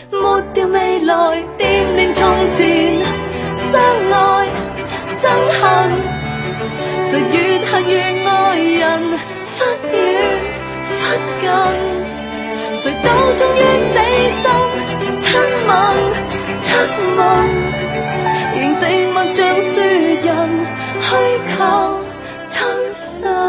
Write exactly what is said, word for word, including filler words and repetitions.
抹掉未來，惦念從前，相愛憎恨，誰越恨越愛人，忽遠忽近。誰都忠於死心，親吻親吻，仍寂寞像雪人，虛構真相。